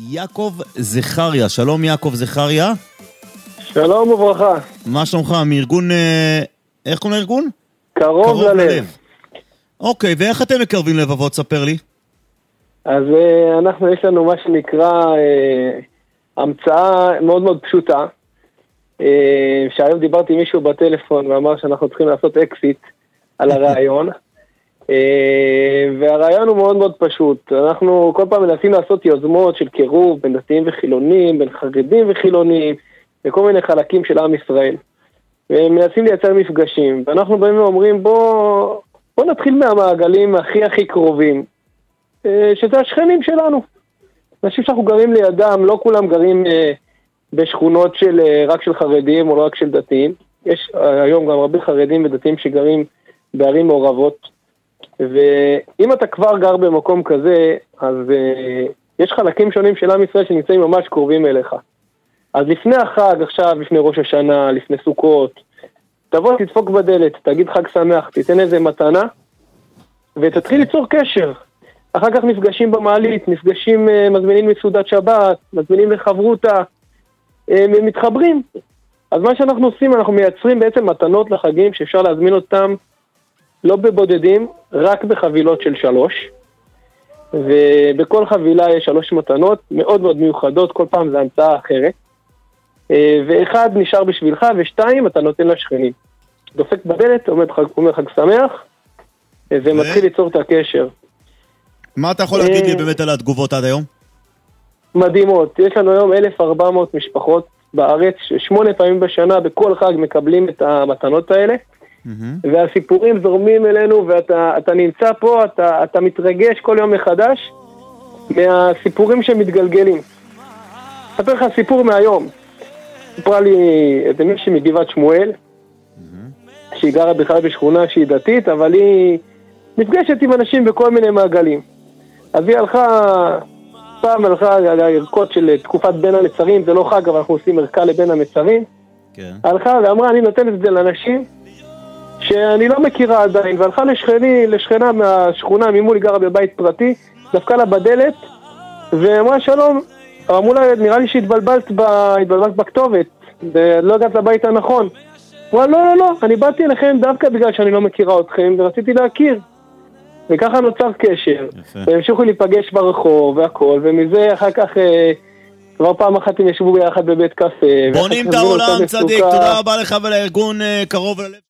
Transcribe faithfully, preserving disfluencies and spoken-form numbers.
יעקב זכריה. שלום יעקב זכריה. שלום וברכה. מה שלומך? מארגון, איך קוראים לארגון? קרוב, קרוב ללב. ללב. אוקיי, ואיך אתם מקרבים לבבות? ספר לי. אז אנחנו, יש לנו מה שנקרא אה, המצאה מאוד מאוד פשוטה, אה, שהיום דיברתי עם מישהו בטלפון ואמר שאנחנו צריכים לעשות אקסיט על הרעיון, אה, והרעיון הוא מאוד מאוד פשוט. אנחנו כל פעם מנסים לעשות יוזמות של קירוב בין דתיים וחילונים, בין חרדים וחילונים, בכל מיני חלקים של עם ישראל, ומנסים לייצר מפגשים, ואנחנו באים ואומרים בוא, בוא נתחיל מהמעגלים הכי הכי קרובים, שזה השכנים שלנו. אנשים שאנחנו גרים לידם, לא כולם גרים בשכונות של, רק של חרדים או לא רק של דתיים. יש היום גם הרבה חרדים ודתיים שגרים בערים מעורבות. ואם אתה כבר גר במקום כזה, אז יש חלקים שונים של עם ישראל שנמצאים ממש קרובים אליך. אז לפני החג, עכשיו, לפני ראש השנה, לפני סוכות, תבוא, תדפוק בדלת, תגיד חג שמח, תיתן איזה מתנה, ותתחיל ליצור קשר. אחר כך נפגשים במעלית, נפגשים, מזמינים מסעודת שבת, מזמינים לחברותה, מתחברים. אז מה שאנחנו עושים, אנחנו מייצרים בעצם מתנות לחגים שאפשר להזמין אותם לא בבודדים, רק בחבילות של שלוש. ובכל חבילה יש שלוש מתנות מאוד מאוד מיוחדות, כל פעם זה המצאה אחרת. ואחד נשאר בשבילך, ושתיים אתה נותן לשכנים. דופק בדלת, אומר חג, אומר חג שמח, ומתחיל ליצור את הקשר. מה אתה יכול להגיד לי באמת על התגובות עד היום? מדהימות. יש לנו היום אלף וארבע מאות משפחות בארץ, שמונה פעמים בשנה בכל חג מקבלים את המתנות האלה, והסיפורים זורמים אלינו, ואתה אתה נמצא פה, אתה, אתה מתרגש כל יום מחדש מהסיפורים שמתגלגלים. אספר לך סיפור מהיום. סיפרה לי את מישהי מגבעת שמואל, שהיא גרה בכלל בשכונה שהיא דתית, אבל היא נפגשת עם אנשים בכל מיני מעגלים. אז היא הלכה, פעם הלכה לערכות של תקופת בין המצרים, זה לא חג, אבל אנחנו עושים ערכה לבין המצרים. כן. הלכה ואמרה, אני נותנת את זה לאנשים שאני לא מכירה עדיין, והלכה לשכני, לשכנה מהשכונה, ממול היא גרה בבית פרטי, דפקה לה בדלת, ואמרה שלום, אמרו לה, נראה לי שהתבלבלת בכתובת, ולא הגעת לבית הנכון. אמרה, לא, לא, לא, אני באתי אליכם דווקא בגלל שאני לא מכירה אתכם, ורציתי להכיר. וככה נוצר קשר, והמשיכו להיפגש ברחוב והכל, ומזה אחר כך כבר פעם אחת הם ישבו ביחד בבית קפה. בונים את העולם צדיק, תודה רבה לך ולארגון קרוב ללב.